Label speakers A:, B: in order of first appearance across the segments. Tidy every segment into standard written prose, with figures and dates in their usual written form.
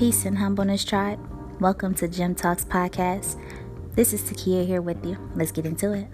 A: Peace and humbleness, tribe. Welcome to Gym Talks Podcast. This is Takia here with you. Let's get into it.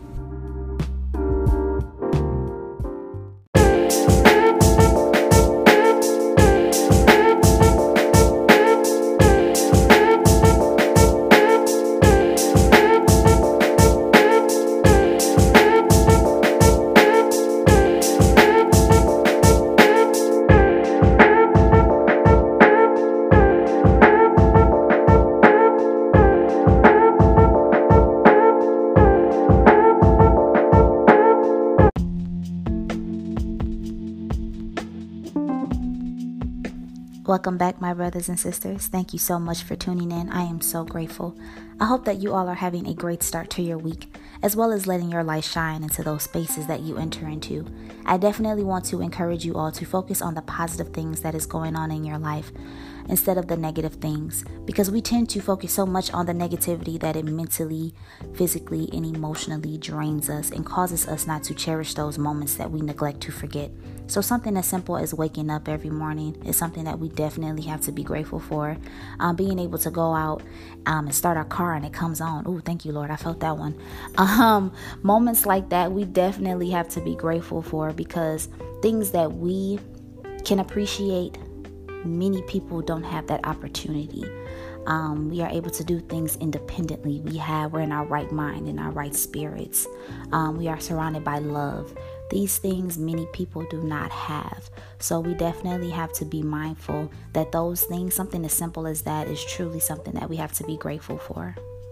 A: Welcome back, my brothers and sisters. Thank you so much for tuning in. I am so grateful. I hope that you all are having a great start to your week, as well as letting your light shine into those spaces that you enter into. I definitely want to encourage you all to focus on the positive things that is going on in your life instead of the negative things, because we tend to focus so much on the negativity that it mentally, physically, and emotionally drains us and causes us not to cherish those moments that we neglect to forget. So something as simple as waking up every morning is something that we definitely have to be grateful for. Being able to go out and start our car and it comes on. Oh, thank you, Lord. I felt that one. Moments like that, we definitely have to be grateful for, because things that we can appreciate, many people don't have that opportunity. We are able to do things independently. We're in our right mind, in our right spirits. We are surrounded by love. These things many people do not have. So we definitely have to be mindful that those things, something as simple as that, is truly something that we have to be grateful for.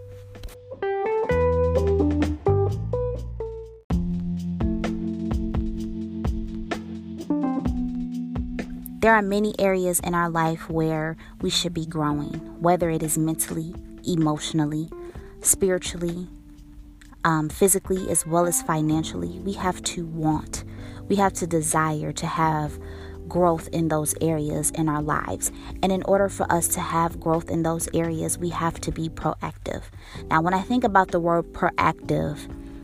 A: There are many areas in our life where we should be growing, whether it is mentally, emotionally, spiritually, physically, as well as financially. We have to desire to have growth in those areas in our lives. And in order for us to have growth in those areas, we have to be proactive. Now, when I think about the word proactive,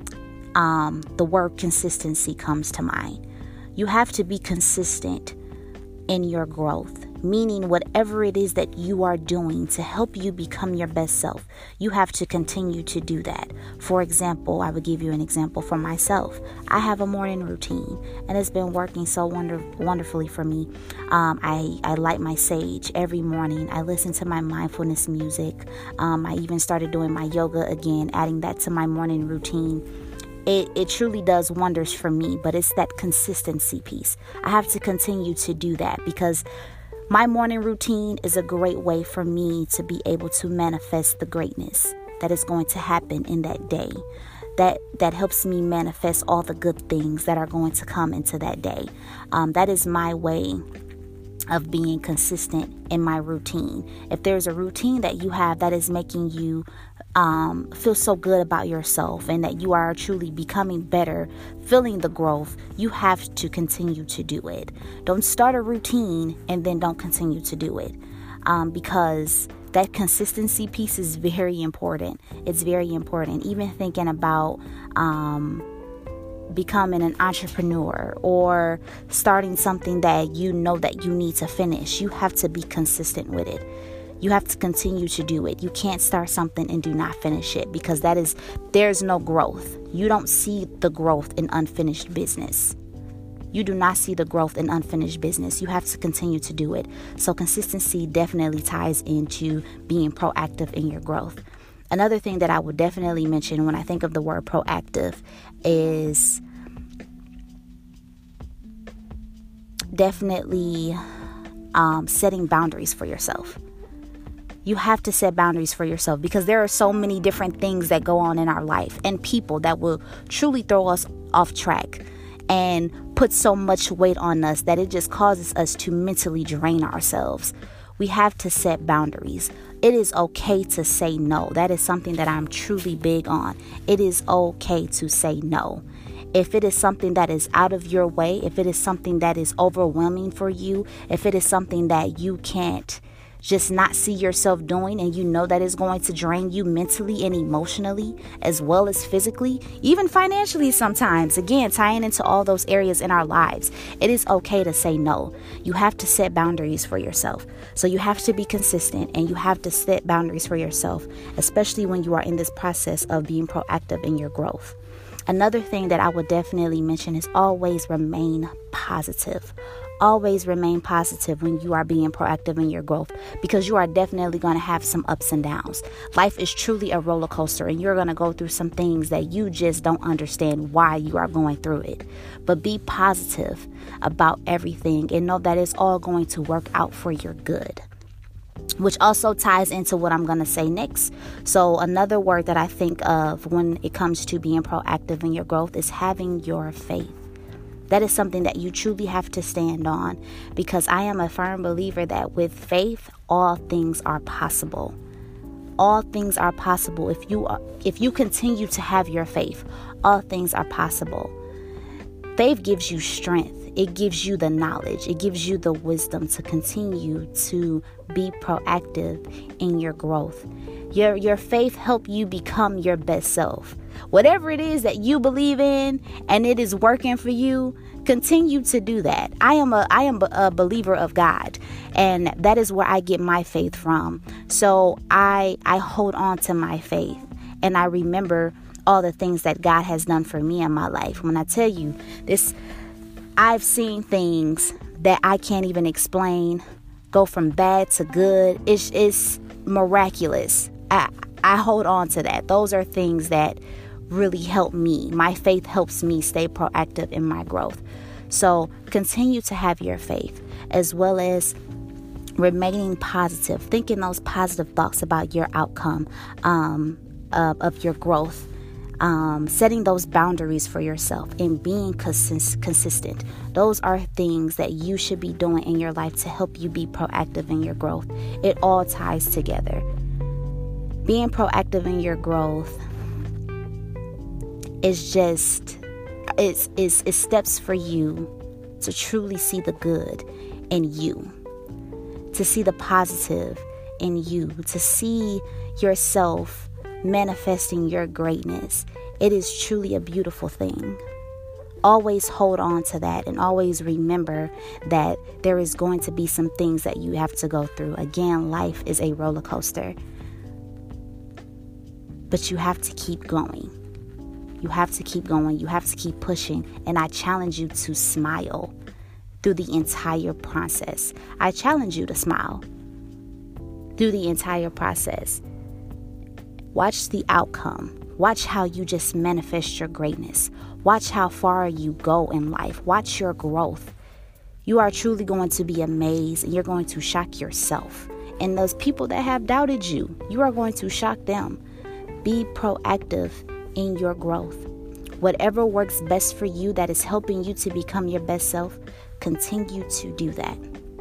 A: the word consistency comes to mind. You have to be consistent in your growth, meaning whatever it is that you are doing to help you become your best self, you have to continue to do that. For example, I would give you an example for myself. I have a morning routine, and it's been working so wonderfully for me. I light my sage every morning. I listen to my mindfulness music. I even started doing my yoga again, adding that to my morning routine. It truly does wonders for me, but it's that consistency piece. I have to continue to do that, because my morning routine is a great way for me to be able to manifest the greatness that is going to happen in that day. That helps me manifest all the good things that are going to come into that day. That is my way of being consistent in my routine. If there's a routine that you have that is making you feel so good about yourself and that you are truly becoming better, feeling the growth, you have to continue to do it. Don't start a routine and then don't continue to do it, because that consistency piece is very important. It's very important. Even thinking about becoming an entrepreneur or starting something that you know that you need to finish, you have to be consistent with it. You have to continue to do it. You can't start something and do not finish it, because there's no growth. You don't see the growth in unfinished business. You do not see the growth in unfinished business. You have to continue to do it. So consistency definitely ties into being proactive in your growth. Another thing that I would definitely mention when I think of the word proactive is definitely setting boundaries for yourself. You have to set boundaries for yourself, because there are so many different things that go on in our life and people that will truly throw us off track and put so much weight on us that it just causes us to mentally drain ourselves. We have to set boundaries. It is okay to say no. That is something that I'm truly big on. It is okay to say no. If it is something that is out of your way, if it is something that is overwhelming for you, if it is something that you can't just not see yourself doing, and you know that it's going to drain you mentally and emotionally as well as physically, even financially sometimes. Again, tying into all those areas in our lives, it is okay to say no. You have to set boundaries for yourself. So you have to be consistent, and you have to set boundaries for yourself, especially when you are in this process of being proactive in your growth. Another thing that I would definitely mention is always remain positive. Always remain positive when you are being proactive in your growth, because you are definitely going to have some ups and downs. Life is truly a roller coaster, and you're going to go through some things that you just don't understand why you are going through it. But be positive about everything and know that it's all going to work out for your good, which also ties into what I'm going to say next. So another word that I think of when it comes to being proactive in your growth is having your faith. That is something that you truly have to stand on, because I am a firm believer that with faith, all things are possible. All things are possible. If you continue to have your faith, all things are possible. Faith gives you strength. It gives you the knowledge. It gives you the wisdom to continue to be proactive in your growth. Your faith helps you become your best self. Whatever it is that you believe in and it is working for you, continue to do that. I am a believer of God, and that is where I get my faith from. So I hold on to my faith, and I remember all the things that God has done for me in my life. When I tell you this, I've seen things that I can't even explain go from bad to good. It's miraculous. I hold on to that. Those are things that really help me. My faith helps me stay proactive in my growth. So continue to have your faith, as well as remaining positive, thinking those positive thoughts about your outcome of your growth. Setting those boundaries for yourself and being consistent. Those are things that you should be doing in your life to help you be proactive in your growth. It all ties together. Being proactive in your growth is just, it's steps for you to truly see the good in you, to see the positive in you, to see yourself manifesting your greatness. It is truly a beautiful thing. Always hold on to that, and always remember that there is going to be some things that you have to go through. Again, life is a roller coaster, but you have to keep going. You have to keep going. You have to keep pushing. And I challenge you to smile through the entire process. I challenge you to smile through the entire process. Watch the outcome. Watch how you just manifest your greatness. Watch how far you go in life. Watch your growth. You are truly going to be amazed, and you're going to shock yourself. And those people that have doubted you, you are going to shock them. Be proactive in your growth. Whatever works best for you that is helping you to become your best self, continue to do that.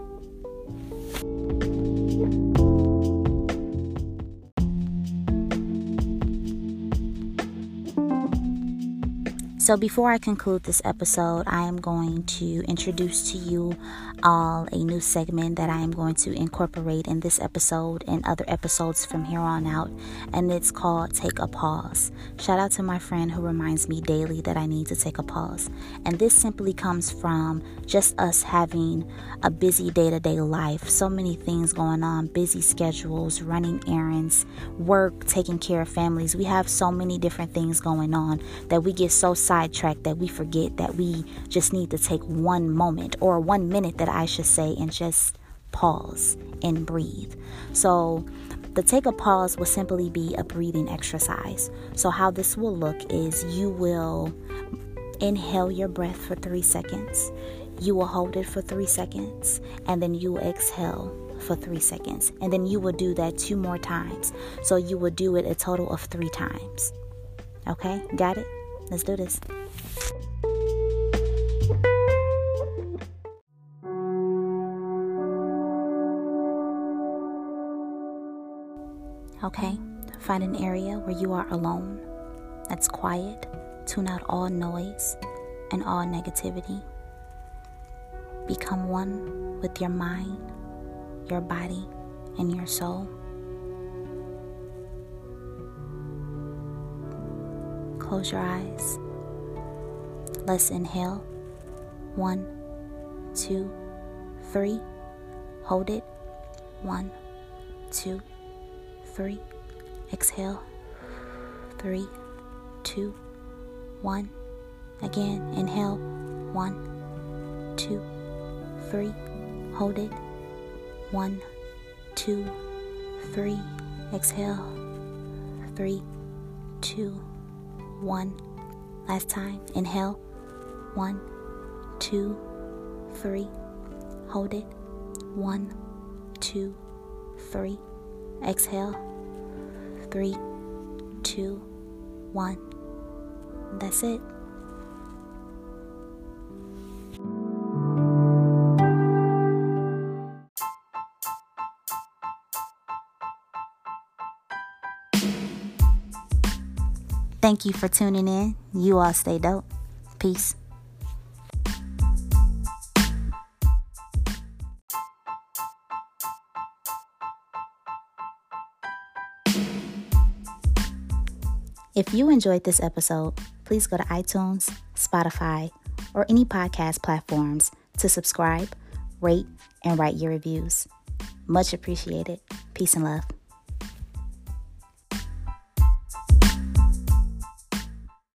A: So before I conclude this episode, I am going to introduce to you all a new segment that I am going to incorporate in this episode and other episodes from here on out, and it's called Take a Pause. Shout out to my friend who reminds me daily that I need to take a pause. And this simply comes from just us having a busy day-to-day life. So many things going on, busy schedules, running errands, work, taking care of families. We have so many different things going on that we get so sidetracked that we forget that we just need to take one moment, or 1 minute that I should say, and just pause and breathe. So the take a pause will simply be a breathing exercise. So how this will look is you will inhale your breath for 3 seconds. You will hold it for 3 seconds, and then you will exhale for 3 seconds. And then you will do that 2 more times. So you will do it a total of 3 times. Okay, got it? Let's do this. Okay, find an area where you are alone, that's quiet. Tune out all noise and all negativity. Become one with your mind, your body, in your soul. Close your eyes. Let's inhale. 1, 2, 3. Hold it. 1, 2, 3. Exhale. 3, 2, 1. Again, inhale. 1, 2, 3. Hold it. 1, 2, 3. Exhale. 3, 2, 1. Last time. Inhale. 1, 2, 3. Hold it. 1, 2, 3. Exhale. 3, 2, 1. That's it. Thank you for tuning in. You all stay dope. Peace. If you enjoyed this episode, please go to iTunes, Spotify, or any podcast platforms to subscribe, rate, and write your reviews. Much appreciated. Peace and love.